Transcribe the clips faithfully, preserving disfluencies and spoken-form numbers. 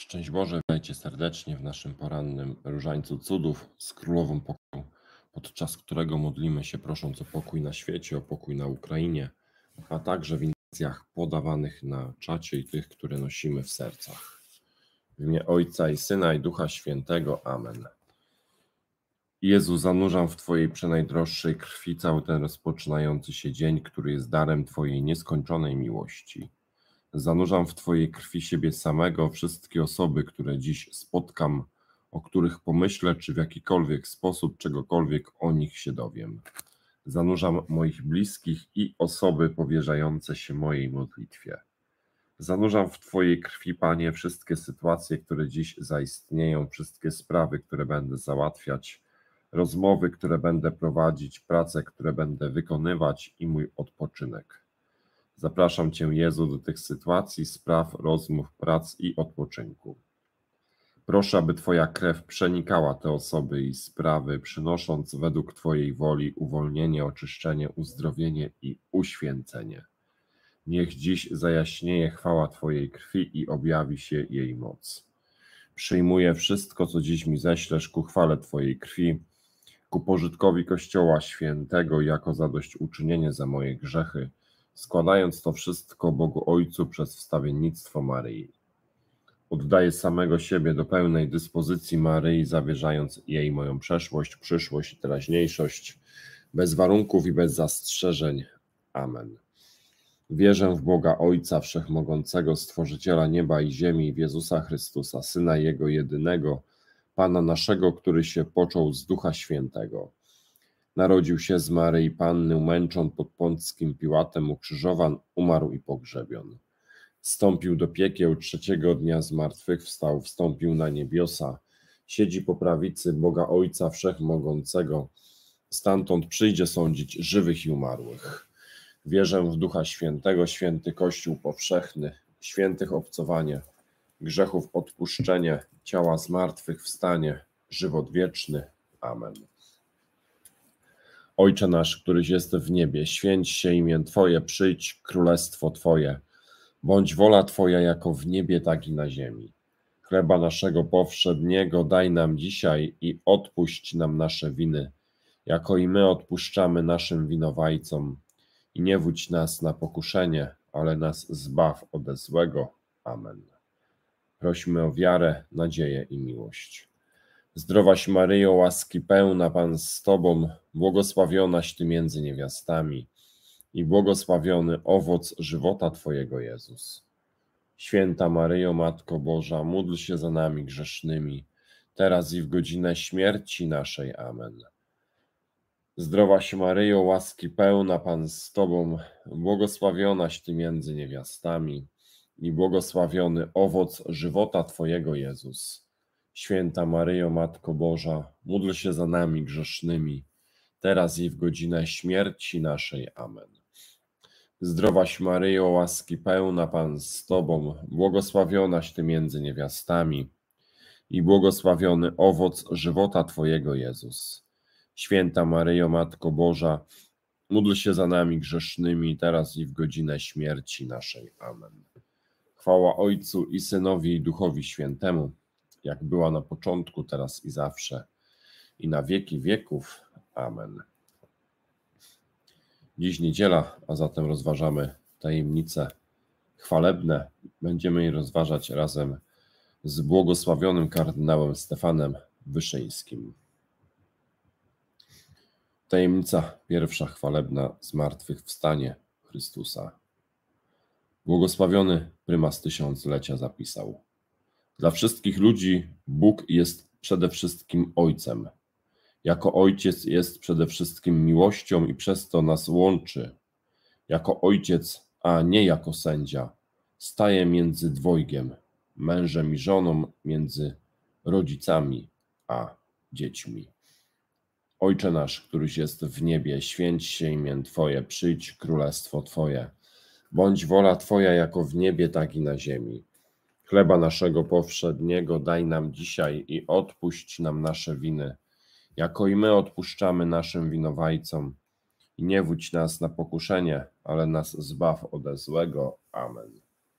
Szczęść Boże, witajcie serdecznie w naszym porannym Różańcu Cudów z Królową Pokoju, podczas którego modlimy się prosząc o pokój na świecie, o pokój na Ukrainie, a także w intencjach podawanych na czacie i tych, które nosimy w sercach. W imię Ojca i Syna i Ducha Świętego. Amen. Jezu, zanurzam w Twojej przenajdroższej krwi cały ten rozpoczynający się dzień, który jest darem Twojej nieskończonej miłości. Zanurzam w Twojej krwi siebie samego, wszystkie osoby, które dziś spotkam, o których pomyślę, czy w jakikolwiek sposób czegokolwiek o nich się dowiem. Zanurzam moich bliskich i osoby powierzające się mojej modlitwie. Zanurzam w Twojej krwi, Panie, wszystkie sytuacje, które dziś zaistnieją, wszystkie sprawy, które będę załatwiać, rozmowy, które będę prowadzić, prace, które będę wykonywać i mój odpoczynek. Zapraszam Cię, Jezu, do tych sytuacji, spraw, rozmów, prac i odpoczynku. Proszę, aby Twoja krew przenikała te osoby i sprawy, przynosząc według Twojej woli uwolnienie, oczyszczenie, uzdrowienie i uświęcenie. Niech dziś zajaśnieje chwała Twojej krwi i objawi się jej moc. Przyjmuję wszystko, co dziś mi ześlesz ku chwale Twojej krwi, ku pożytkowi Kościoła Świętego jako zadośćuczynienie za moje grzechy, składając to wszystko Bogu Ojcu przez wstawiennictwo Maryi. Oddaję samego siebie do pełnej dyspozycji Maryi, zawierzając jej moją przeszłość, przyszłość i teraźniejszość, bez warunków i bez zastrzeżeń. Amen. Wierzę w Boga Ojca Wszechmogącego, Stworzyciela nieba i ziemi, i w Jezusa Chrystusa, Syna Jego jedynego, Pana naszego, który się począł z Ducha Świętego. Narodził się z Maryi Panny, umęczon pod Pąckim Piłatem, ukrzyżowan, umarł i pogrzebion. Wstąpił do piekieł, trzeciego dnia zmartwychwstał, wstąpił na niebiosa, siedzi po prawicy Boga Ojca Wszechmogącego, stamtąd przyjdzie sądzić żywych i umarłych. Wierzę w Ducha Świętego, święty Kościół powszechny, świętych obcowanie, grzechów odpuszczenie, ciała zmartwychwstanie, żywot wieczny. Amen. Ojcze nasz, któryś jest w niebie, święć się imię Twoje, przyjdź królestwo Twoje. Bądź wola Twoja jako w niebie, tak i na ziemi. Chleba naszego powszedniego daj nam dzisiaj i odpuść nam nasze winy, jako i my odpuszczamy naszym winowajcom. I nie wódź nas na pokuszenie, ale nas zbaw ode złego. Amen. Prośmy o wiarę, nadzieję i miłość. Zdrowaś Maryjo, łaski pełna, Pan z Tobą, błogosławionaś Ty między niewiastami i błogosławiony owoc żywota Twojego, Jezus. Święta Maryjo, Matko Boża, módl się za nami grzesznymi, teraz i w godzinę śmierci naszej. Amen. Zdrowaś Maryjo, łaski pełna, Pan z Tobą, błogosławionaś Ty między niewiastami i błogosławiony owoc żywota Twojego, Jezus. Święta Maryjo, Matko Boża, módl się za nami grzesznymi, teraz i w godzinę śmierci naszej. Amen. Zdrowaś Maryjo, łaski pełna, Pan z Tobą, błogosławionaś Ty między niewiastami i błogosławiony owoc żywota Twojego, Jezus. Święta Maryjo, Matko Boża, módl się za nami grzesznymi, teraz i w godzinę śmierci naszej. Amen. Chwała Ojcu i Synowi i Duchowi Świętemu, jak była na początku, teraz i zawsze, i na wieki wieków. Amen. Dziś niedziela, a zatem rozważamy tajemnice chwalebne. Będziemy je rozważać razem z błogosławionym kardynałem Stefanem Wyszyńskim. Tajemnica pierwsza chwalebna, zmartwychwstanie Chrystusa. Błogosławiony prymas tysiąclecia zapisał: dla wszystkich ludzi Bóg jest przede wszystkim Ojcem. Jako Ojciec jest przede wszystkim miłością i przez to nas łączy. Jako Ojciec, a nie jako sędzia, staje między dwojgiem, mężem i żoną, między rodzicami a dziećmi. Ojcze nasz, któryś jest w niebie, święć się imię Twoje, przyjdź królestwo Twoje. Bądź wola Twoja jako w niebie, tak i na ziemi. Chleba naszego powszedniego daj nam dzisiaj i odpuść nam nasze winy, jako i my odpuszczamy naszym winowajcom. I nie wódź nas na pokuszenie, ale nas zbaw ode złego. Amen.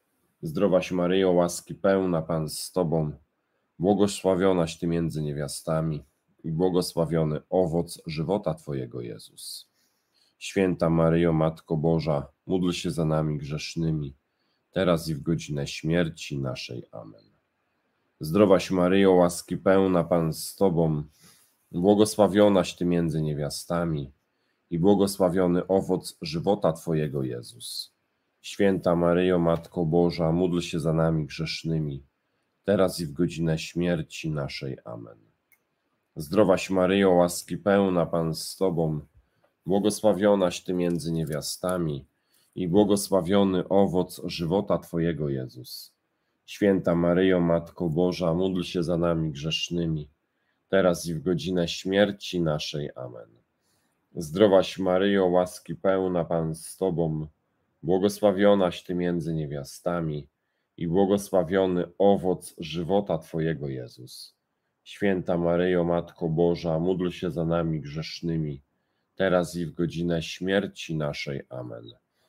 Zdrowaś Maryjo, łaski pełna, Pan z Tobą, błogosławionaś Ty między niewiastami i błogosławiony owoc żywota Twojego, Jezus. Święta Maryjo, Matko Boża, módl się za nami grzesznymi, teraz i w godzinę śmierci naszej. Amen. Zdrowaś Maryjo, łaski pełna, Pan z Tobą, błogosławionaś Ty między niewiastami i błogosławiony owoc żywota Twojego, Jezus. Święta Maryjo, Matko Boża, módl się za nami grzesznymi, teraz i w godzinę śmierci naszej. Amen. Zdrowaś Maryjo, łaski pełna, Pan z Tobą, błogosławionaś Ty między niewiastami i błogosławiony owoc żywota Twojego, Jezus. Święta Maryjo, Matko Boża, módl się za nami grzesznymi, teraz i w godzinę śmierci naszej. Amen. Zdrowaś Maryjo, łaski pełna, Pan z Tobą, błogosławionaś Ty między niewiastami i błogosławiony owoc żywota Twojego, Jezus. Święta Maryjo, Matko Boża, módl się za nami grzesznymi, teraz i w godzinę śmierci naszej. Amen.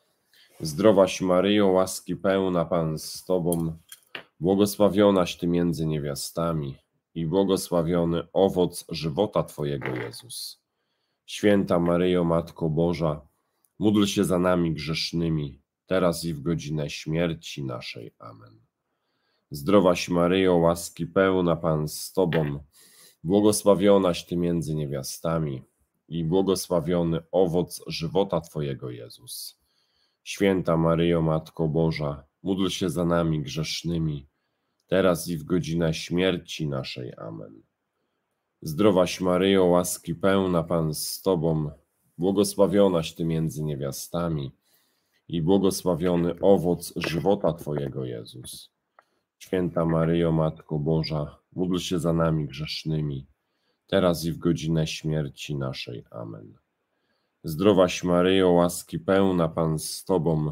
Zdrowaś Maryjo, łaski pełna, Pan z Tobą, błogosławionaś Ty między niewiastami i błogosławiony owoc żywota Twojego, Jezus. Święta Maryjo, Matko Boża, módl się za nami grzesznymi, teraz i w godzinę śmierci naszej. Amen. Zdrowaś Maryjo, łaski pełna, Pan z Tobą, błogosławionaś Ty między niewiastami i błogosławiony owoc żywota Twojego, Jezus. Święta Maryjo, Matko Boża, módl się za nami grzesznymi, teraz i w godzinę śmierci naszej. Amen. Zdrowaś Maryjo, łaski pełna, Pan z Tobą, błogosławionaś Ty między niewiastami i błogosławiony owoc żywota Twojego, Jezus. Święta Maryjo, Matko Boża, módl się za nami grzesznymi, teraz i w godzinę śmierci naszej. Amen. Zdrowaś Maryjo, łaski pełna, Pan z Tobą,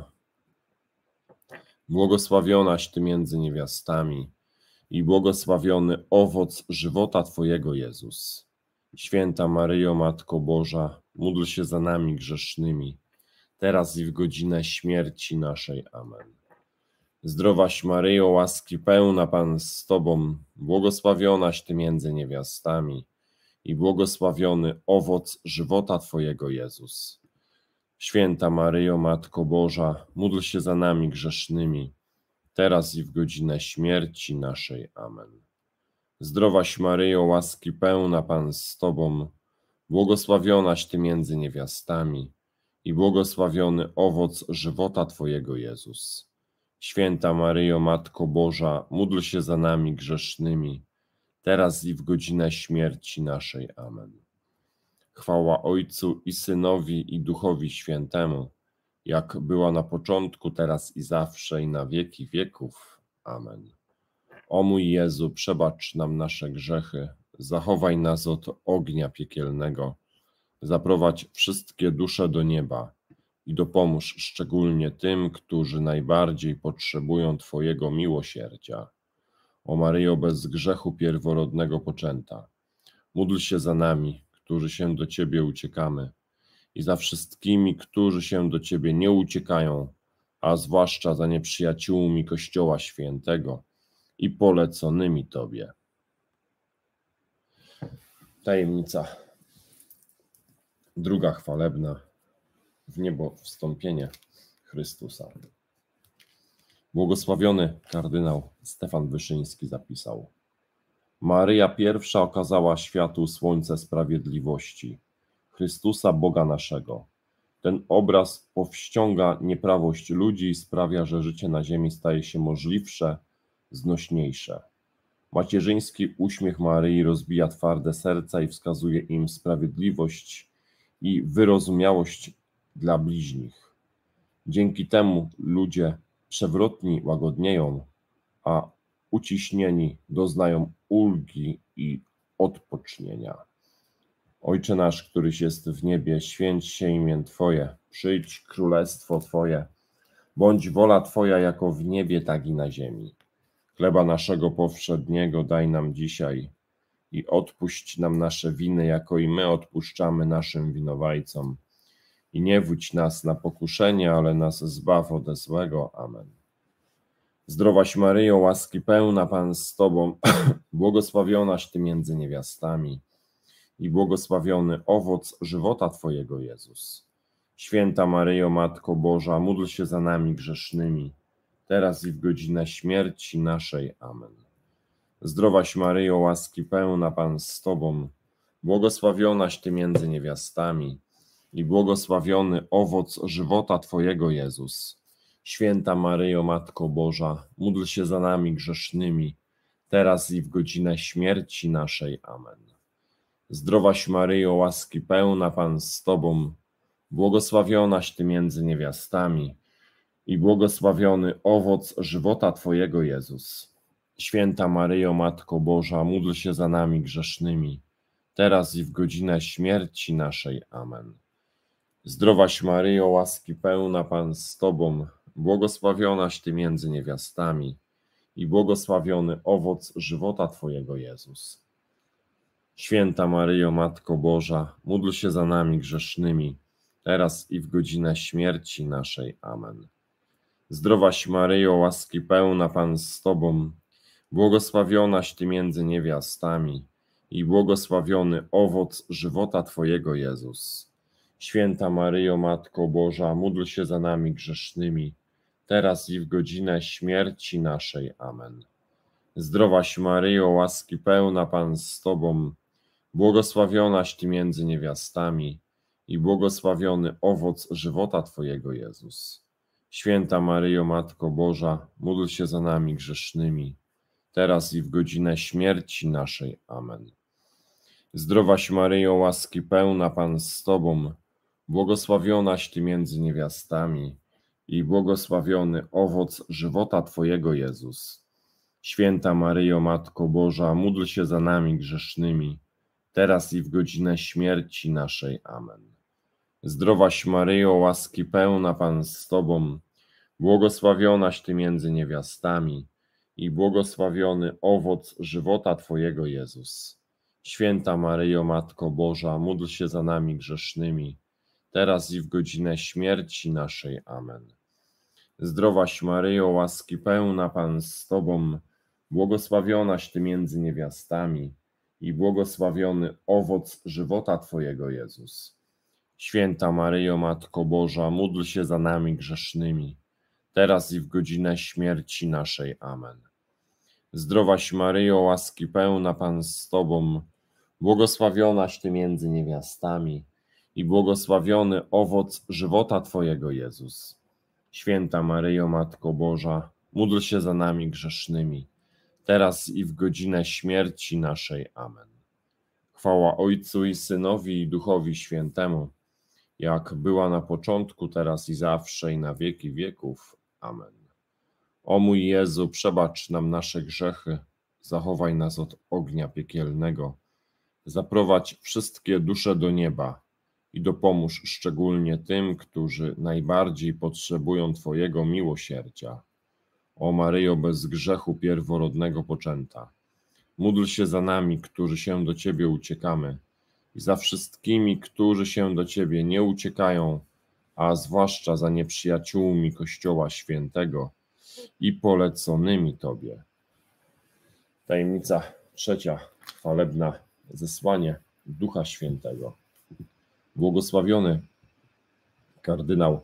błogosławionaś Ty między niewiastami i błogosławiony owoc żywota Twojego, Jezus. Święta Maryjo, Matko Boża, módl się za nami grzesznymi, teraz i w godzinę śmierci naszej. Amen. Zdrowaś Maryjo, łaski pełna, Pan z Tobą, błogosławionaś Ty między niewiastami i błogosławiony owoc żywota Twojego, Jezus. Święta Maryjo, Matko Boża, módl się za nami grzesznymi, teraz i w godzinę śmierci naszej. Amen. Zdrowaś Maryjo, łaski pełna, Pan z Tobą, błogosławionaś Ty między niewiastami i błogosławiony owoc żywota Twojego, Jezus. Święta Maryjo, Matko Boża, módl się za nami grzesznymi, teraz i w godzinę śmierci naszej. Amen. Chwała Ojcu i Synowi i Duchowi Świętemu, jak była na początku, teraz i zawsze, i na wieki wieków. Amen. O mój Jezu, przebacz nam nasze grzechy, zachowaj nas od ognia piekielnego, zaprowadź wszystkie dusze do nieba i dopomóż szczególnie tym, którzy najbardziej potrzebują Twojego miłosierdzia. O Maryjo, bez grzechu pierworodnego poczęta, módl się za nami, którzy się do Ciebie uciekamy, i za wszystkimi, którzy się do Ciebie nie uciekają, a zwłaszcza za nieprzyjaciółmi Kościoła Świętego i poleconymi Tobie. Tajemnica druga chwalebna, w niebo wstąpienie Chrystusa. Błogosławiony kardynał Stefan Wyszyński zapisał: Maryja pierwsza okazała światu słońce sprawiedliwości, Chrystusa Boga naszego. Ten obraz powściąga nieprawość ludzi i sprawia, że życie na ziemi staje się możliwsze, znośniejsze. Macierzyński uśmiech Maryi rozbija twarde serca i wskazuje im sprawiedliwość i wyrozumiałość dla bliźnich. Dzięki temu ludzie przewrotni łagodnieją, a uciśnieni doznają ulgi i odpocznienia. Ojcze nasz, któryś jest w niebie, święć się imię Twoje, przyjdź królestwo Twoje, bądź wola Twoja jako w niebie, tak i na ziemi. Chleba naszego powszedniego daj nam dzisiaj i odpuść nam nasze winy, jako i my odpuszczamy naszym winowajcom. I nie wódź nas na pokuszenie, ale nas zbaw ode złego. Amen. Zdrowaś Maryjo, łaski pełna, Pan z Tobą, błogosławionaś Ty między niewiastami i błogosławiony owoc żywota Twojego, Jezus. Święta Maryjo, Matko Boża, módl się za nami grzesznymi, teraz i w godzinę śmierci naszej. Amen. Zdrowaś Maryjo, łaski pełna, Pan z Tobą, błogosławionaś Ty między niewiastami i błogosławiony owoc żywota Twojego, Jezus. Święta Maryjo, Matko Boża, módl się za nami grzesznymi, teraz i w godzinę śmierci naszej. Amen. Zdrowaś Maryjo, łaski pełna, Pan z Tobą, błogosławionaś Ty między niewiastami i błogosławiony owoc żywota Twojego, Jezus. Święta Maryjo, Matko Boża, módl się za nami grzesznymi, teraz i w godzinę śmierci naszej. Amen. Zdrowaś Maryjo, łaski pełna, Pan z Tobą, błogosławionaś Ty między niewiastami i błogosławiony owoc żywota Twojego, Jezus. Święta Maryjo, Matko Boża, módl się za nami grzesznymi, teraz i w godzinę śmierci naszej. Amen. Zdrowaś Maryjo, łaski pełna, Pan z Tobą, błogosławionaś Ty między niewiastami i błogosławiony owoc żywota Twojego, Jezus. Święta Maryjo, Matko Boża, módl się za nami grzesznymi, teraz i w godzinę śmierci naszej. Amen. Zdrowaś Maryjo, łaski pełna, Pan z Tobą, błogosławionaś Ty między niewiastami i błogosławiony owoc żywota Twojego, Jezus. Święta Maryjo, Matko Boża, módl się za nami grzesznymi, teraz i w godzinę śmierci naszej. Amen. Zdrowaś Maryjo, łaski pełna, Pan z Tobą, błogosławionaś Ty między niewiastami i błogosławiony owoc żywota Twojego, Jezus. Święta Maryjo, Matko Boża, módl się za nami grzesznymi, teraz i w godzinę śmierci naszej. Amen. Zdrowaś Maryjo, łaski pełna, Pan z Tobą, błogosławionaś Ty między niewiastami i błogosławiony owoc żywota Twojego, Jezus. Święta Maryjo, Matko Boża, módl się za nami grzesznymi, teraz i w godzinę śmierci naszej. Amen. Zdrowaś Maryjo, łaski pełna, Pan z Tobą, błogosławionaś Ty między niewiastami i błogosławiony owoc żywota Twojego, Jezus. Święta Maryjo, Matko Boża, módl się za nami grzesznymi, teraz i w godzinę śmierci naszej. Amen. Zdrowaś Maryjo, łaski pełna, Pan z Tobą, błogosławionaś Ty między niewiastami i błogosławiony owoc żywota Twojego, Jezus. Święta Maryjo, Matko Boża, módl się za nami grzesznymi, teraz i w godzinę śmierci naszej. Amen. Chwała Ojcu i Synowi i Duchowi Świętemu, jak była na początku, teraz i zawsze, i na wieki wieków. Amen. O mój Jezu, przebacz nam nasze grzechy, zachowaj nas od ognia piekielnego, zaprowadź wszystkie dusze do nieba i dopomóż szczególnie tym, którzy najbardziej potrzebują Twojego miłosierdzia. O Maryjo, bez grzechu pierworodnego poczęta, módl się za nami, którzy się do Ciebie uciekamy, i za wszystkimi, którzy się do Ciebie nie uciekają, a zwłaszcza za nieprzyjaciółmi Kościoła Świętego i poleconymi Tobie. Tajemnica trzecia, chwalebna, zesłanie Ducha Świętego. Błogosławiony kardynał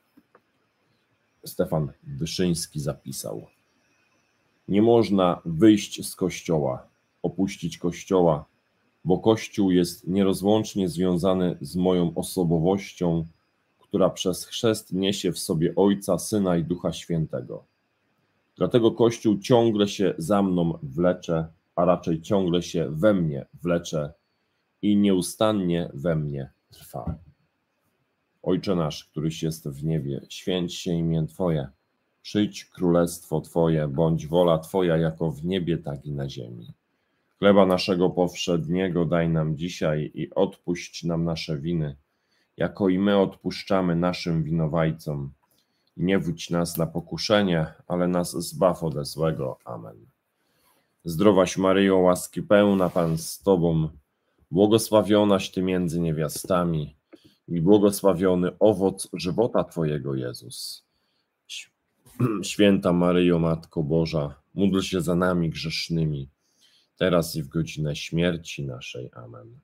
Stefan Wyszyński zapisał: nie można wyjść z Kościoła, opuścić Kościoła, bo Kościół jest nierozłącznie związany z moją osobowością, która przez chrzest niesie w sobie Ojca, Syna i Ducha Świętego. Dlatego Kościół ciągle się za mną wlecze, a raczej ciągle się we mnie wlecze i nieustannie we mnie trwa. Ojcze nasz, któryś jest w niebie, święć się imię Twoje, przyjdź królestwo Twoje, bądź wola Twoja jako w niebie, tak i na ziemi. Chleba naszego powszedniego daj nam dzisiaj i odpuść nam nasze winy, jako i my odpuszczamy naszym winowajcom. I nie wódź nas na pokuszenie, ale nas zbaw ode złego. Amen. Zdrowaś Maryjo, łaski pełna, Pan z Tobą, błogosławionaś Ty między niewiastami i błogosławiony owoc żywota Twojego, Jezus. Święta Maryjo, Matko Boża, módl się za nami grzesznymi, teraz i w godzinę śmierci naszej. Amen.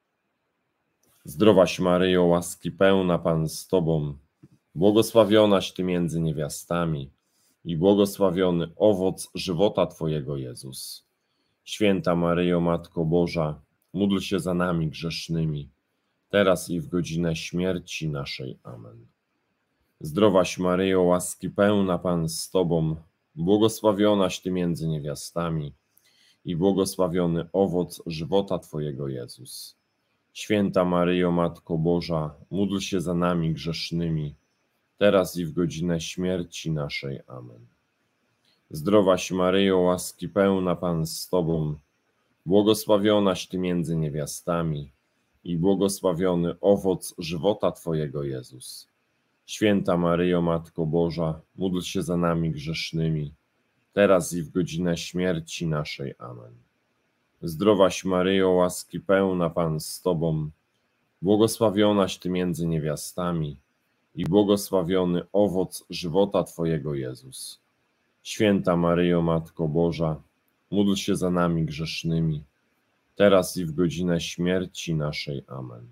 Zdrowaś Maryjo, łaski pełna, Pan z Tobą, błogosławionaś Ty między niewiastami i błogosławiony owoc żywota Twojego, Jezus. Święta Maryjo, Matko Boża, módl się za nami grzesznymi, teraz i w godzinę śmierci naszej. Amen. Zdrowaś Maryjo, łaski pełna, Pan z Tobą, błogosławionaś Ty między niewiastami i błogosławiony owoc żywota Twojego, Jezus. Święta Maryjo, Matko Boża, módl się za nami grzesznymi, teraz i w godzinę śmierci naszej. Amen. Zdrowaś Maryjo, łaski pełna, Pan z Tobą, błogosławionaś Ty między niewiastami i błogosławiony owoc żywota Twojego, Jezus. Święta Maryjo, Matko Boża, módl się za nami grzesznymi, teraz i w godzinę śmierci naszej. Amen. Zdrowaś Maryjo, łaski pełna, Pan z Tobą, błogosławionaś Ty między niewiastami i błogosławiony owoc żywota Twojego, Jezus. Święta Maryjo, Matko Boża, módl się za nami grzesznymi, teraz i w godzinę śmierci naszej. Amen.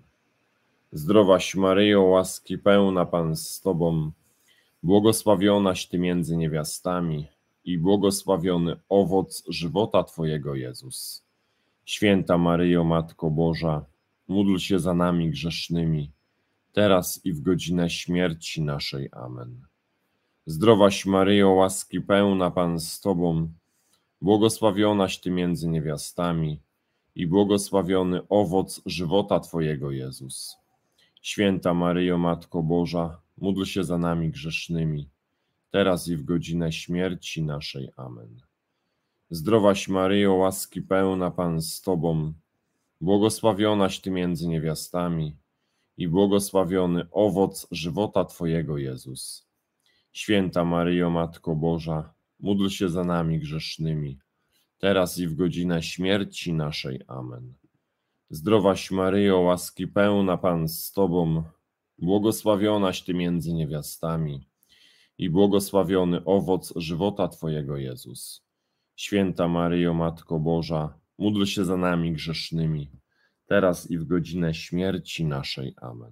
Zdrowaś Maryjo, łaski pełna, Pan z Tobą, błogosławionaś Ty między niewiastami i błogosławiony owoc żywota Twojego, Jezus. Święta Maryjo, Matko Boża, módl się za nami grzesznymi, teraz i w godzinę śmierci naszej. Amen. Zdrowaś Maryjo, łaski pełna, Pan z Tobą, błogosławionaś Ty między niewiastami i błogosławiony owoc żywota Twojego, Jezus. Święta Maryjo, Matko Boża, módl się za nami grzesznymi, teraz i w godzinę śmierci naszej. Amen. Zdrowaś Maryjo, łaski pełna, Pan z Tobą, błogosławionaś Ty między niewiastami i błogosławiony owoc żywota Twojego, Jezus. Święta Maryjo, Matko Boża, módl się za nami grzesznymi, teraz i w godzinę śmierci naszej. Amen. Zdrowaś Maryjo, łaski pełna, Pan z Tobą, błogosławionaś Ty między niewiastami i błogosławiony owoc żywota Twojego, Jezus. Święta Maryjo, Matko Boża, módl się za nami grzesznymi, teraz i w godzinę śmierci naszej. Amen.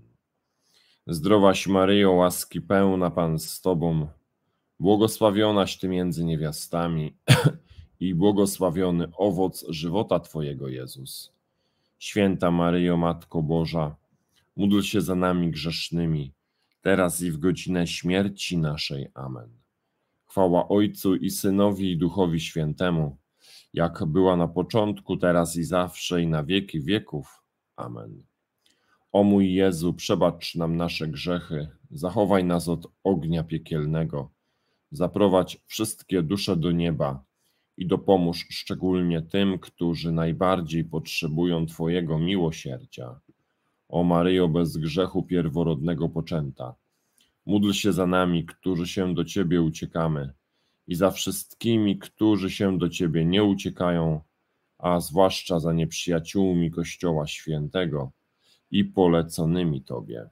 Zdrowaś Maryjo, łaski pełna, Pan z Tobą, błogosławionaś Ty między niewiastami i błogosławiony owoc żywota Twojego, Jezus. Święta Maryjo, Matko Boża, módl się za nami grzesznymi, teraz i w godzinę śmierci naszej. Amen. Chwała Ojcu i Synowi i Duchowi Świętemu, jak była na początku, teraz i zawsze i na wieki wieków. Amen. O mój Jezu, przebacz nam nasze grzechy, zachowaj nas od ognia piekielnego, zaprowadź wszystkie dusze do nieba i dopomóż szczególnie tym, którzy najbardziej potrzebują Twojego miłosierdzia. O Maryjo, bez grzechu pierworodnego poczęta, módl się za nami, którzy się do Ciebie uciekamy, i za wszystkimi, którzy się do Ciebie nie uciekają, a zwłaszcza za nieprzyjaciółmi Kościoła Świętego i poleconymi Tobie.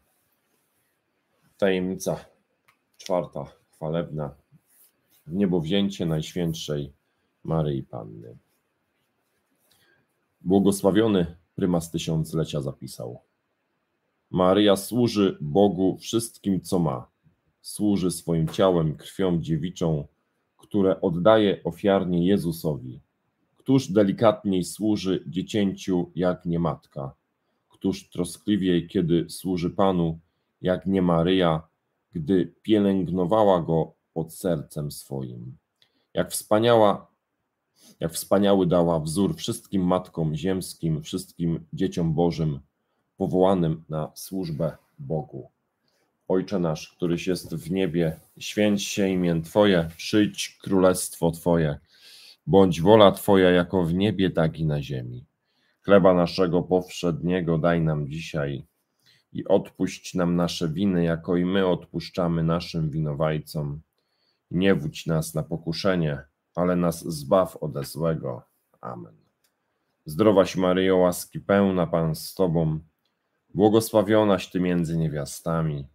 Tajemnica czwarta, chwalebna, wniebowzięcie Najświętszej Maryi Panny. Błogosławiony prymas tysiąclecia zapisał: Maryja służy Bogu wszystkim, co ma. Służy swoim ciałem, krwią dziewiczą, które oddaje ofiarnie Jezusowi. Któż delikatniej służy dziecięciu, jak nie matka? Któż troskliwiej, kiedy służy Panu, jak nie Maryja, gdy pielęgnowała Go pod sercem swoim? Jak wspaniała, jak wspaniały dała wzór wszystkim matkom ziemskim, wszystkim dzieciom Bożym, powołanym na służbę Bogu. Ojcze nasz, któryś jest w niebie, święć się imię Twoje, przyjdź królestwo Twoje, bądź wola Twoja jako w niebie, tak i na ziemi. Chleba naszego powszedniego daj nam dzisiaj i odpuść nam nasze winy, jako i my odpuszczamy naszym winowajcom. Nie wódź nas na pokuszenie, ale nas zbaw ode złego. Amen. Zdrowaś Maryjo, łaski pełna, Pan z Tobą, błogosławionaś Ty między niewiastami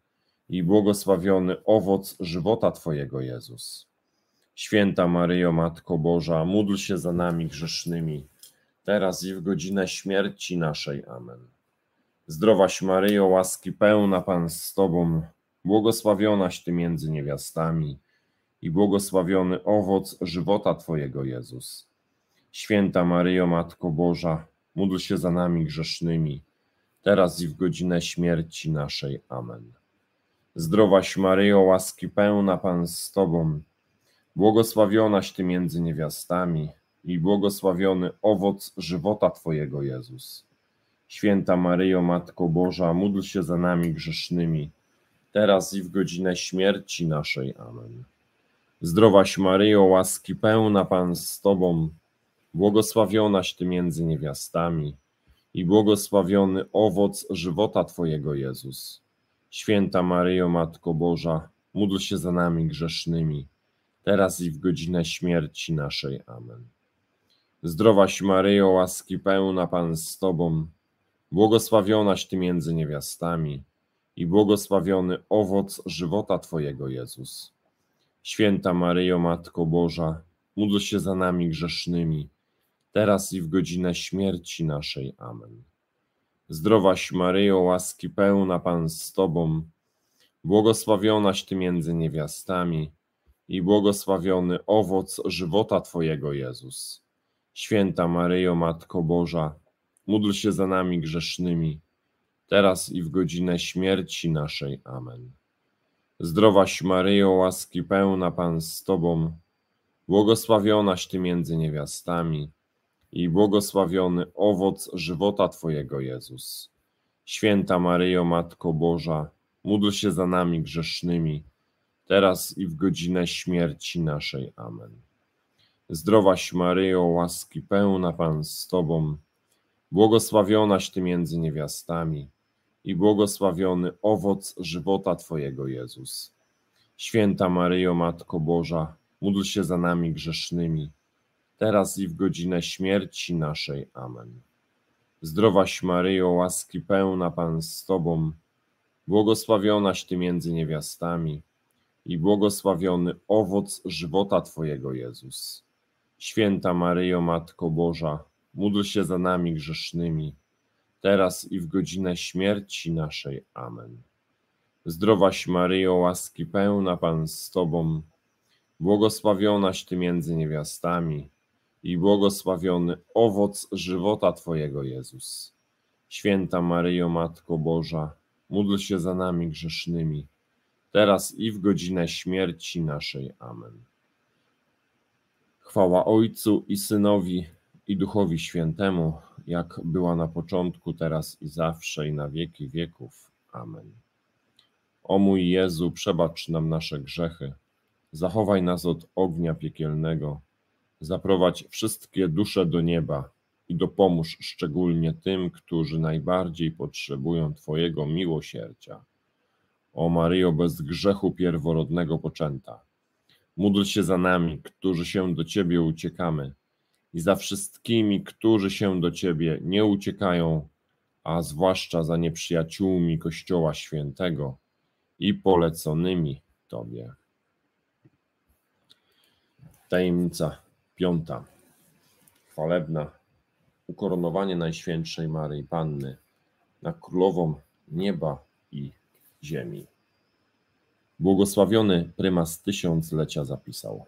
i błogosławiony owoc żywota Twojego, Jezus. Święta Maryjo, Matko Boża, módl się za nami grzesznymi, teraz i w godzinę śmierci naszej. Amen. Zdrowaś Maryjo, łaski pełna, Pan z Tobą, błogosławionaś Ty między niewiastami i błogosławiony owoc żywota Twojego, Jezus. Święta Maryjo, Matko Boża, módl się za nami grzesznymi, teraz i w godzinę śmierci naszej. Amen. Zdrowaś Maryjo, łaski pełna, Pan z Tobą, błogosławionaś Ty między niewiastami i błogosławiony owoc żywota Twojego, Jezus. Święta Maryjo, Matko Boża, módl się za nami grzesznymi, teraz i w godzinę śmierci naszej. Amen. Zdrowaś Maryjo, łaski pełna, Pan z Tobą, błogosławionaś Ty między niewiastami i błogosławiony owoc żywota Twojego, Jezus. Święta Maryjo, Matko Boża, módl się za nami grzesznymi, teraz i w godzinę śmierci naszej. Amen. Zdrowaś Maryjo, łaski pełna, Pan z Tobą, błogosławionaś Ty między niewiastami i błogosławiony owoc żywota Twojego, Jezus. Święta Maryjo, Matko Boża, módl się za nami grzesznymi, teraz i w godzinę śmierci naszej. Amen. Zdrowaś Maryjo, łaski pełna, Pan z Tobą, błogosławionaś Ty między niewiastami i błogosławiony owoc żywota Twojego, Jezus. Święta Maryjo, Matko Boża, módl się za nami grzesznymi, teraz i w godzinę śmierci naszej. Amen. Zdrowaś Maryjo, łaski pełna, Pan z Tobą, błogosławionaś Ty między niewiastami i błogosławiony owoc żywota Twojego, Jezus. Święta Maryjo, Matko Boża, módl się za nami grzesznymi, teraz i w godzinę śmierci naszej. Amen. Zdrowaś Maryjo, łaski pełna, Pan z Tobą, błogosławionaś Ty między niewiastami i błogosławiony owoc żywota Twojego, Jezus. Święta Maryjo, Matko Boża, módl się za nami grzesznymi, teraz i w godzinę śmierci naszej. Amen. Zdrowaś Maryjo, łaski pełna, Pan z Tobą, błogosławionaś Ty między niewiastami i błogosławiony owoc żywota Twojego, Jezus. Święta Maryjo, Matko Boża, módl się za nami grzesznymi, teraz i w godzinę śmierci naszej. Amen. Zdrowaś Maryjo, łaski pełna, Pan z Tobą, błogosławionaś Ty między niewiastami i błogosławiony owoc żywota Twojego, Jezus. Święta Maryjo, Matko Boża, módl się za nami grzesznymi, teraz i w godzinę śmierci naszej. Amen. Chwała Ojcu i Synowi i Duchowi Świętemu, jak była na początku, teraz i zawsze, i na wieki wieków. Amen. O mój Jezu, przebacz nam nasze grzechy, zachowaj nas od ognia piekielnego, zaprowadź wszystkie dusze do nieba i dopomóż szczególnie tym, którzy najbardziej potrzebują Twojego miłosierdzia. O Maryjo, bez grzechu pierworodnego poczęta, módl się za nami, którzy się do Ciebie uciekamy, i za wszystkimi, którzy się do Ciebie nie uciekają, a zwłaszcza za nieprzyjaciółmi Kościoła Świętego i poleconymi Tobie. Tajemnica piąta. Chwalebna. Ukoronowanie Najświętszej Maryi Panny na Królową nieba i ziemi. Błogosławiony prymas tysiąclecia zapisał: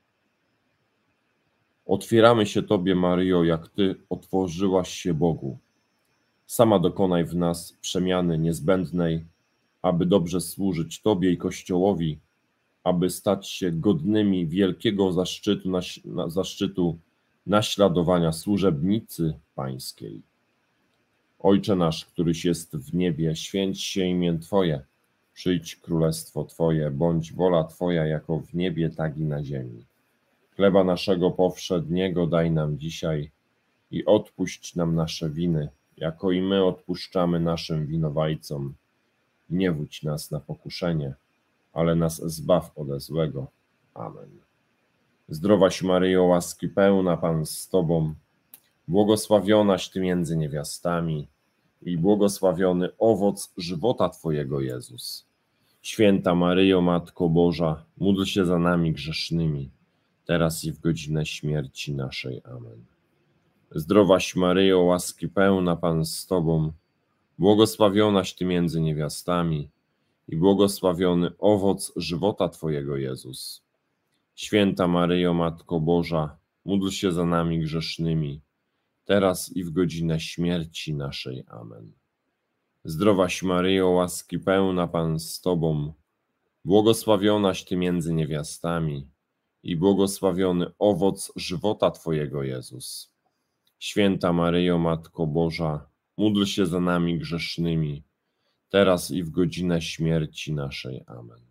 otwieramy się Tobie, Maryjo, jak Ty otworzyłaś się Bogu. Sama dokonaj w nas przemiany niezbędnej, aby dobrze służyć Tobie i Kościołowi, aby stać się godnymi wielkiego zaszczytu, naś, na, zaszczytu naśladowania służebnicy Pańskiej. Ojcze nasz, któryś jest w niebie, święć się imię Twoje, przyjdź królestwo Twoje, bądź wola Twoja jako w niebie, tak i na ziemi. Chleba naszego powszedniego daj nam dzisiaj i odpuść nam nasze winy, jako i my odpuszczamy naszym winowajcom. Nie wódź nas na pokuszenie, ale nas zbaw ode złego. Amen. Zdrowaś Maryjo, łaski pełna, Pan z Tobą, błogosławionaś Ty między niewiastami i błogosławiony owoc żywota Twojego, Jezus. Święta Maryjo, Matko Boża, módl się za nami grzesznymi, teraz i w godzinę śmierci naszej. Amen. Zdrowaś Maryjo, łaski pełna, Pan z Tobą, błogosławionaś Ty między niewiastami i błogosławiony owoc żywota Twojego, Jezus. Święta Maryjo, Matko Boża, módl się za nami grzesznymi, teraz i w godzinę śmierci naszej. Amen. Zdrowaś Maryjo, łaski pełna, Pan z Tobą, błogosławionaś Ty między niewiastami i błogosławiony owoc żywota Twojego, Jezus. Święta Maryjo, Matko Boża, módl się za nami grzesznymi, teraz i w godzinę śmierci naszej. Amen.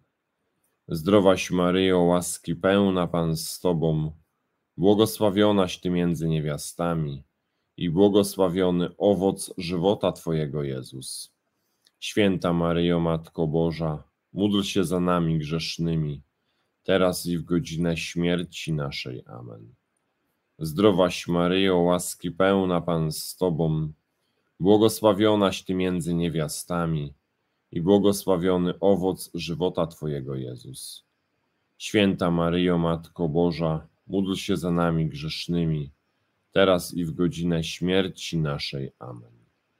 Zdrowaś Maryjo, łaski pełna, Pan z Tobą, błogosławionaś Ty między niewiastami i błogosławiony owoc żywota Twojego, Jezus. Święta Maryjo, Matko Boża, módl się za nami grzesznymi, teraz i w godzinę śmierci naszej. Amen. Zdrowaś Maryjo, łaski pełna, Pan z Tobą, błogosławionaś Ty między niewiastami i błogosławiony owoc żywota Twojego, Jezus. Święta Maryjo, Matko Boża, módl się za nami grzesznymi, teraz i w godzinę śmierci naszej. Amen.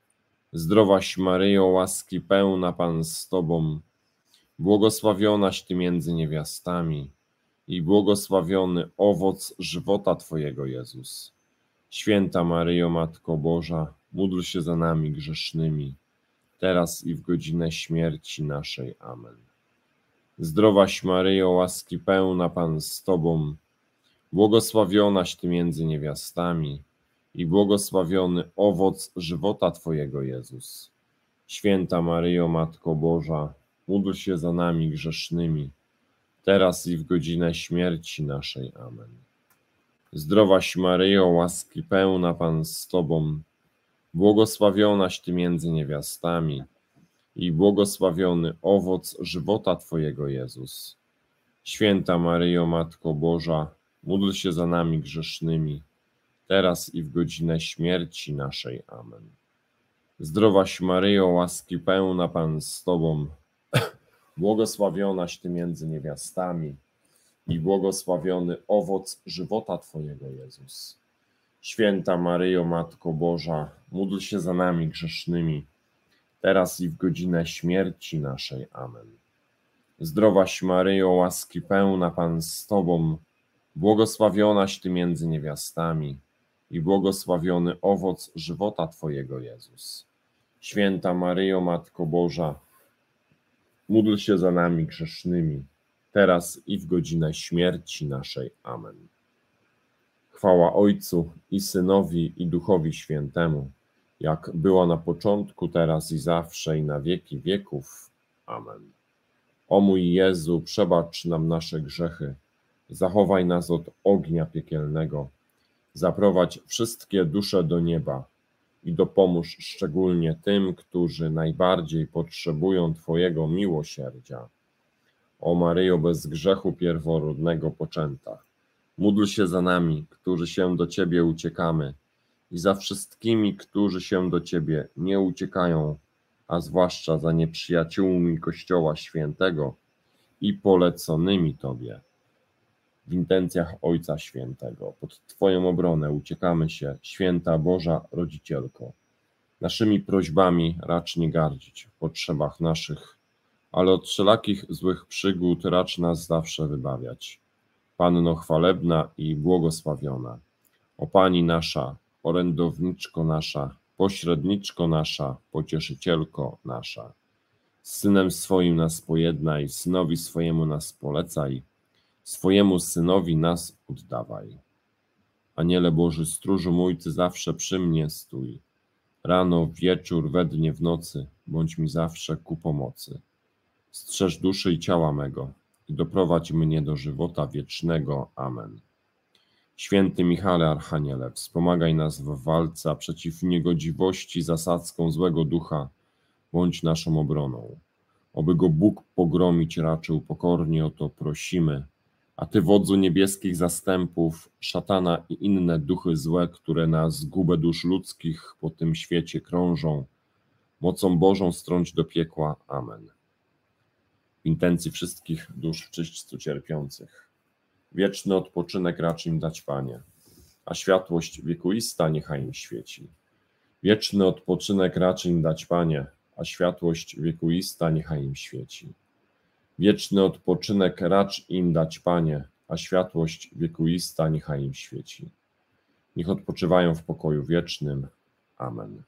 Zdrowaś Maryjo, łaski pełna, Pan z Tobą, błogosławionaś Ty między niewiastami i błogosławiony owoc żywota Twojego, Jezus. Święta Maryjo, Matko Boża, módl się za nami grzesznymi, teraz i w godzinę śmierci naszej. Amen. Zdrowaś Maryjo, łaski pełna, Pan z Tobą, błogosławionaś Ty między niewiastami i błogosławiony owoc żywota Twojego, Jezus. Święta Maryjo, Matko Boża, módl się za nami grzesznymi, teraz i w godzinę śmierci naszej. Amen. Zdrowaś Maryjo, łaski pełna, Pan z Tobą, błogosławionaś Ty między niewiastami i błogosławiony owoc żywota Twojego, Jezus. Święta Maryjo, Matko Boża, módl się za nami grzesznymi, teraz i w godzinę śmierci naszej. Amen. Zdrowaś Maryjo, łaski pełna, Pan z Tobą, błogosławionaś Ty między niewiastami i błogosławiony owoc żywota Twojego, Jezus. Święta Maryjo, Matko Boża, módl się za nami grzesznymi, teraz i w godzinę śmierci naszej. Amen. Zdrowaś Maryjo, łaski pełna, Pan z Tobą, błogosławionaś Ty między niewiastami i błogosławiony owoc żywota Twojego, Jezus. Święta Maryjo, Matko Boża, módl się za nami grzesznymi, teraz i w godzinę śmierci naszej. Amen. Chwała Ojcu i Synowi i Duchowi Świętemu, jak była na początku, teraz i zawsze, i na wieki wieków. Amen. O mój Jezu, przebacz nam nasze grzechy, zachowaj nas od ognia piekielnego, zaprowadź wszystkie dusze do nieba i dopomóż szczególnie tym, którzy najbardziej potrzebują Twojego miłosierdzia. O Maryjo, bez grzechu pierworodnego poczęta, módl się za nami, którzy się do Ciebie uciekamy, i za wszystkimi, którzy się do Ciebie nie uciekają, a zwłaszcza za nieprzyjaciółmi Kościoła Świętego i poleconymi Tobie. W intencjach Ojca Świętego, pod Twoją obronę uciekamy się, Święta Boża Rodzicielko. Naszymi prośbami racz nie gardzić w potrzebach naszych, ale od wszelakich złych przygód racz nas zawsze wybawiać. Panno chwalebna i błogosławiona, o Pani nasza, orędowniczko nasza, pośredniczko nasza, pocieszycielko nasza. Z Synem swoim nas pojednaj, Synowi swojemu nas polecaj, swojemu Synowi nas oddawaj. Aniele Boży, stróżu mój, Ty zawsze przy mnie stój. Rano, wieczór, we dnie, w nocy, bądź mi zawsze ku pomocy. Strzeż duszy i ciała mego i doprowadź mnie do żywota wiecznego. Amen. Święty Michale Archaniele, wspomagaj nas w walce, a przeciw niegodziwości zasadzką złego ducha bądź naszą obroną. Oby go Bóg pogromić raczył, pokornie o to prosimy. A Ty, wodzu niebieskich zastępów, szatana i inne duchy złe, które na zgubę dusz ludzkich po tym świecie krążą, mocą Bożą strąć do piekła. Amen. w intencji wszystkich dusz w czyśćcu cierpiących. Wieczny odpoczynek racz im dać, Panie, a światłość wiekuista niechaj im świeci. Wieczny odpoczynek racz im dać, Panie, a światłość wiekuista niechaj im świeci. Wieczny odpoczynek racz im dać, Panie, a światłość wiekuista niechaj im świeci. Niech odpoczywają w pokoju wiecznym. Amen.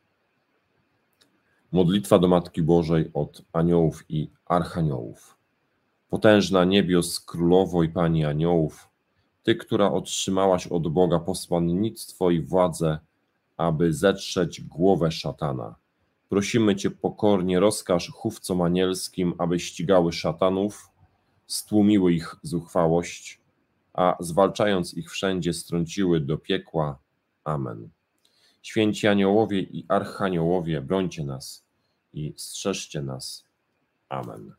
Modlitwa do Matki Bożej od aniołów i archaniołów. Potężna niebios, królowo i Pani aniołów, Ty, która otrzymałaś od Boga posłannictwo i władzę, aby zetrzeć głowę szatana. Prosimy Cię pokornie, rozkaż chówcom anielskim, aby ścigały szatanów, stłumiły ich zuchwałość, a zwalczając ich wszędzie strąciły do piekła. Amen. Święci aniołowie i archaniołowie, brońcie nas i strzeżcie nas. Amen.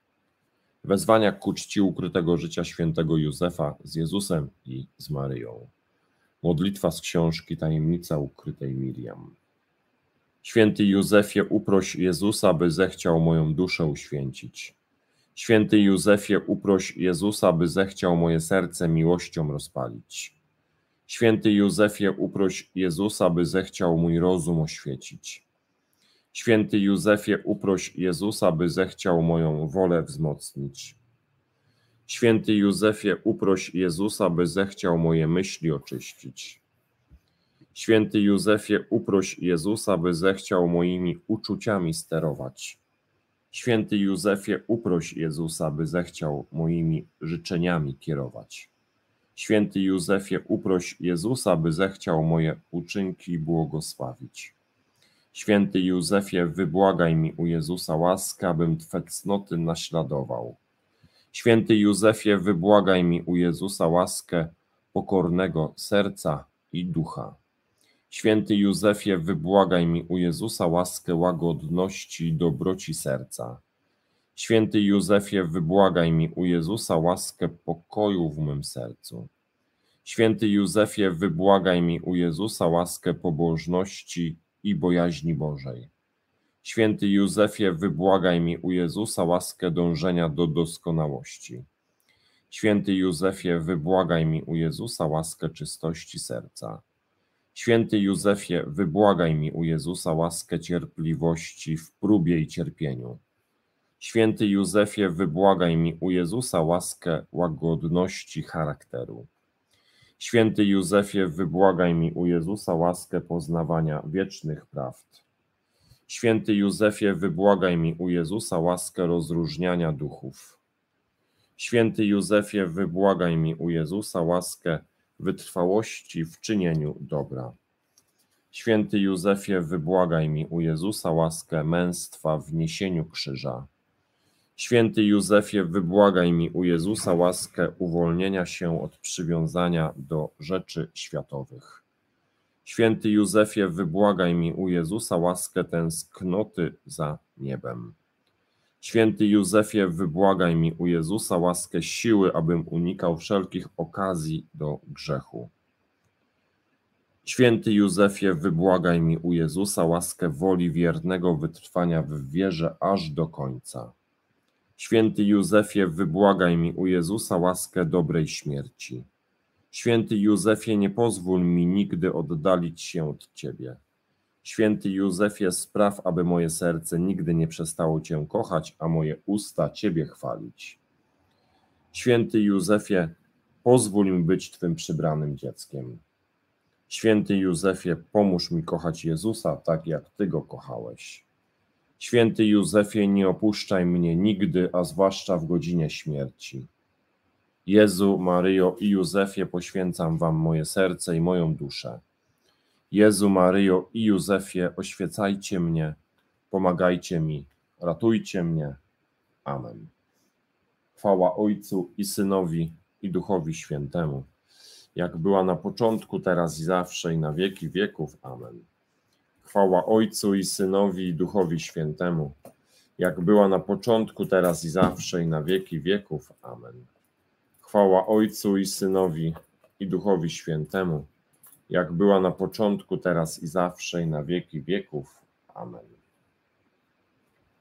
Wezwania ku czci ukrytego życia świętego Józefa z Jezusem i z Maryją. Modlitwa z książki Tajemnica ukrytej Miriam. Święty Józefie, uproś Jezusa, by zechciał moją duszę uświęcić. Święty Józefie, uproś Jezusa, by zechciał moje serce miłością rozpalić. Święty Józefie, uproś Jezusa, by zechciał mój rozum oświecić. Święty Józefie, uproś Jezusa, by zechciał moją wolę wzmocnić. Święty Józefie, uproś Jezusa, by zechciał moje myśli oczyścić. Święty Józefie, uproś Jezusa, by zechciał moimi uczuciami sterować. Święty Józefie, uproś Jezusa, by zechciał moimi życzeniami kierować. Święty Józefie, uproś Jezusa, by zechciał moje uczynki błogosławić. Święty Józefie, wybłagaj mi u Jezusa łaskę, abym Twe cnoty naśladował. Święty Józefie, wybłagaj mi u Jezusa łaskę pokornego serca i ducha. Święty Józefie, wybłagaj mi u Jezusa łaskę łagodności i dobroci serca. Święty Józefie, wybłagaj mi u Jezusa łaskę pokoju w mym sercu. Święty Józefie, wybłagaj mi u Jezusa łaskę pobożności i bojaźni Bożej. Święty Józefie, wybłagaj mi u Jezusa łaskę dążenia do doskonałości. Święty Józefie, wybłagaj mi u Jezusa łaskę czystości serca. Święty Józefie, wybłagaj mi u Jezusa łaskę cierpliwości w próbie i cierpieniu. Święty Józefie, wybłagaj mi u Jezusa łaskę łagodności charakteru. Święty Józefie, wybłagaj mi u Jezusa łaskę poznawania wiecznych prawd. Święty Józefie, wybłagaj mi u Jezusa łaskę rozróżniania duchów. Święty Józefie, wybłagaj mi u Jezusa łaskę wytrwałości w czynieniu dobra. Święty Józefie, wybłagaj mi u Jezusa łaskę męstwa w niesieniu krzyża. Święty Józefie, wybłagaj mi u Jezusa łaskę uwolnienia się od przywiązania do rzeczy światowych. Święty Józefie, wybłagaj mi u Jezusa łaskę tęsknoty za niebem. Święty Józefie, wybłagaj mi u Jezusa łaskę siły, abym unikał wszelkich okazji do grzechu. Święty Józefie, wybłagaj mi u Jezusa łaskę woli wiernego wytrwania w wierze aż do końca. Święty Józefie, wybłagaj mi u Jezusa łaskę dobrej śmierci. Święty Józefie, nie pozwól mi nigdy oddalić się od Ciebie. Święty Józefie, spraw, aby moje serce nigdy nie przestało Cię kochać, a moje usta Ciebie chwalić. Święty Józefie, pozwól mi być Twym przybranym dzieckiem. Święty Józefie, pomóż mi kochać Jezusa tak, jak Ty Go kochałeś. Święty Józefie, nie opuszczaj mnie nigdy, a zwłaszcza w godzinie śmierci. Jezu, Maryjo i Józefie, poświęcam Wam moje serce i moją duszę. Jezu, Maryjo i Józefie, oświecajcie mnie, pomagajcie mi, ratujcie mnie. Amen. Chwała Ojcu i Synowi i Duchowi Świętemu, jak była na początku, teraz i zawsze, i na wieki wieków. Amen. Chwała Ojcu i Synowi i Duchowi Świętemu, jak była na początku, teraz i zawsze, i na wieki wieków. Amen. Chwała Ojcu i Synowi i Duchowi Świętemu, jak była na początku, teraz i zawsze, i na wieki wieków. Amen.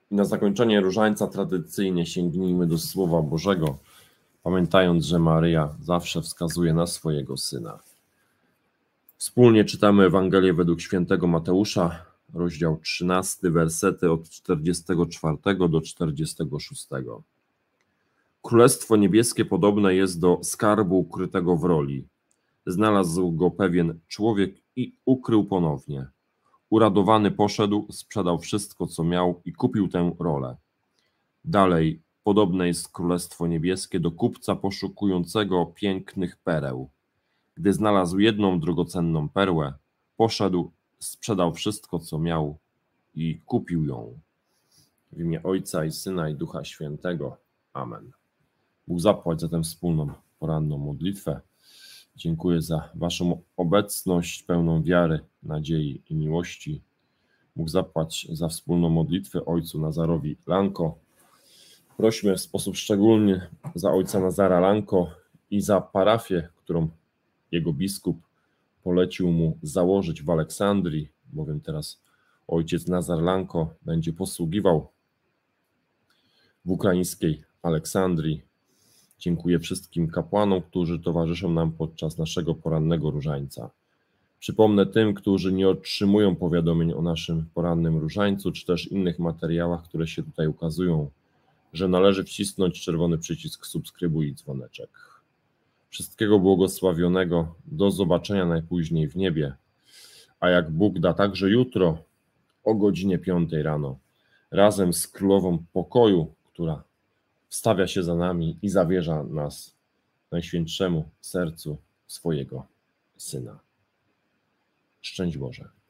I na zakończenie różańca tradycyjnie sięgnijmy do Słowa Bożego, pamiętając, że Maryja zawsze wskazuje na swojego Syna. Wspólnie czytamy Ewangelię według świętego Mateusza, rozdział trzynasty, wersety od czterdziestego czwartego do czterdziestego szóstego. Królestwo niebieskie podobne jest do skarbu ukrytego w roli. Znalazł go pewien człowiek i ukrył ponownie. Uradowany poszedł, sprzedał wszystko, co miał i kupił tę rolę. Dalej, podobne jest Królestwo Niebieskie do kupca poszukującego pięknych pereł. Gdy znalazł jedną drogocenną perłę, poszedł, sprzedał wszystko, co miał i kupił ją. W imię Ojca i Syna i Ducha Świętego. Amen. Bóg zapłać za tę wspólną poranną modlitwę. Dziękuję za Waszą obecność pełną wiary, nadziei i miłości. Bóg zapłać za wspólną modlitwę Ojcu Nazarowi Lanko. Prośmy w sposób szczególny za ojca Nazara Lanko i za parafię, którą jego biskup polecił mu założyć w Aleksandrii, bowiem teraz ojciec Nazar Lanko będzie posługiwał w ukraińskiej Aleksandrii. Dziękuję wszystkim kapłanom, którzy towarzyszą nam podczas naszego porannego różańca. Przypomnę tym, którzy nie otrzymują powiadomień o naszym porannym różańcu, czy też innych materiałach, które się tutaj ukazują, że należy wcisnąć czerwony przycisk subskrybuj i dzwoneczek. Wszystkiego błogosławionego, do zobaczenia najpóźniej w niebie, a jak Bóg da, także jutro o godzinie piątej rano, razem z Królową Pokoju, która wstawia się za nami i zawierza nas Najświętszemu Sercu swojego Syna. Szczęść Boże.